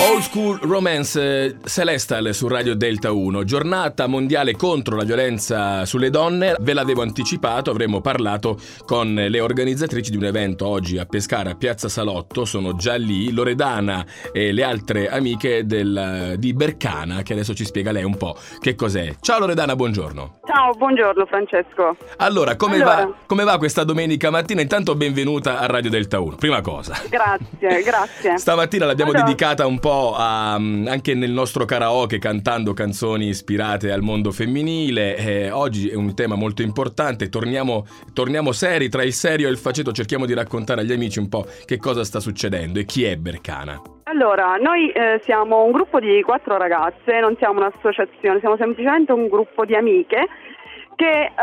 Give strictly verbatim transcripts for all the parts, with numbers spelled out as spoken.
Old School Romance, Celestial su Radio Delta uno. Giornata mondiale contro la violenza sulle donne. Ve l'avevo anticipato, avremmo parlato con le organizzatrici di un evento oggi a Pescara, a Piazza Salotto. Sono già lì Loredana e le altre amiche del, di Bercana, che adesso ci spiega lei un po' che cos'è. Ciao Loredana, buongiorno. Ciao, buongiorno Francesco. Allora, come, allora. Va, come va questa domenica mattina? Intanto benvenuta a Radio Delta uno, prima cosa. Grazie, grazie. Stamattina l'abbiamo allora. dedicata un po' a, anche nel nostro karaoke, cantando canzoni ispirate al mondo femminile. Eh, oggi è un tema molto importante, torniamo, torniamo seri, tra il serio e il faceto cerchiamo di raccontare agli amici un po' che cosa sta succedendo e chi è Bercana. Allora, noi eh, siamo un gruppo di quattro ragazze, non siamo un'associazione, siamo semplicemente un gruppo di amiche che eh,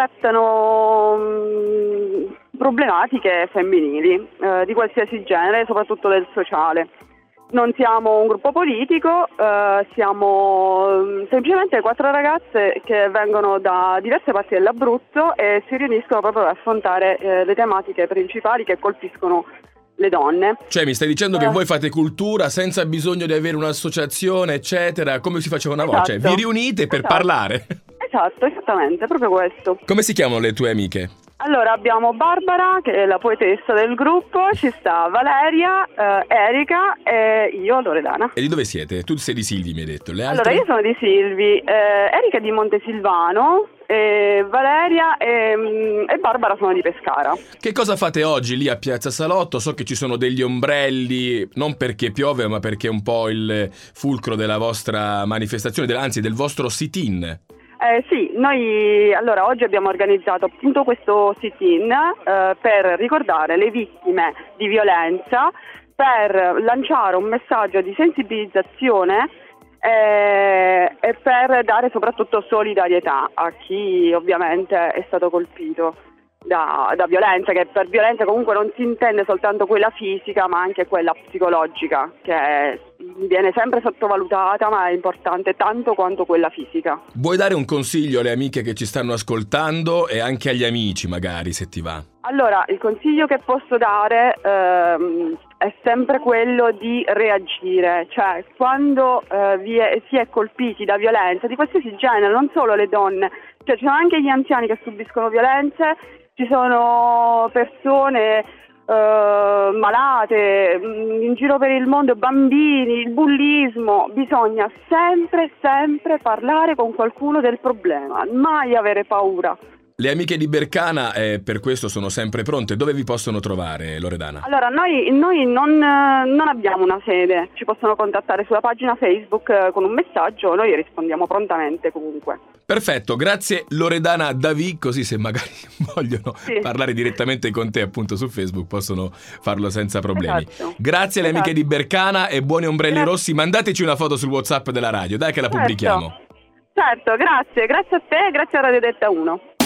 trattano mh, problematiche femminili eh, di qualsiasi genere, soprattutto del sociale. Non siamo un gruppo politico, eh, siamo semplicemente quattro ragazze che vengono da diverse parti dell'Abruzzo e si riuniscono proprio per affrontare eh, le tematiche principali che colpiscono le donne. Cioè mi stai dicendo eh. che voi fate cultura senza bisogno di avere un'associazione, eccetera, come si faceva una volta? Cioè, vi riunite per esatto. parlare? Esatto, esattamente, proprio questo. Come si chiamano le tue amiche? Allora abbiamo Barbara, che è la poetessa del gruppo, ci sta Valeria, eh, Erika e io, Loredana. E di dove siete? Tu sei di Silvi, mi hai detto. Le altre? Allora io sono di Silvi, eh, Erika è di Montesilvano, e Valeria e, e Barbara sono di Pescara. Che cosa fate oggi lì a Piazza Salotto? So che ci sono degli ombrelli, non perché piove ma perché è un po' il fulcro della vostra manifestazione, anzi del vostro sit-in. Eh, sì, noi allora oggi abbiamo organizzato appunto questo sit-in eh, per ricordare le vittime di violenza, per lanciare un messaggio di sensibilizzazione eh, e per dare soprattutto solidarietà a chi ovviamente è stato colpito da, da violenza, che per violenza comunque non si intende soltanto quella fisica ma anche quella psicologica, che viene sempre sottovalutata ma è importante tanto quanto quella fisica. Vuoi dare un consiglio alle amiche che ci stanno ascoltando e anche agli amici magari, se ti va? Allora, il consiglio che posso dare ehm, è sempre quello di reagire, cioè quando eh, vi è, si è colpiti da violenza di qualsiasi genere, non solo le donne, cioè ci sono anche gli anziani che subiscono violenze, ci sono persone Uh, malate, in giro per il mondo, bambini, il bullismo. Bisogna sempre, sempre parlare con qualcuno del problema, mai avere paura. Le amiche di Bercana eh, per questo sono sempre pronte. Dove vi possono trovare, Loredana? Allora, noi, noi non, non abbiamo una sede, ci possono contattare sulla pagina Facebook eh, con un messaggio, noi rispondiamo prontamente comunque. Perfetto, grazie Loredana Davi, così se magari vogliono sì. parlare direttamente con te appunto su Facebook possono farlo senza problemi. Esatto. Grazie alle esatto. amiche di Bercana e buoni ombrelli grazie. rossi, mandateci una foto sul WhatsApp della radio, dai che la certo. pubblichiamo. Certo, grazie, grazie a te e grazie a Radio Delta uno.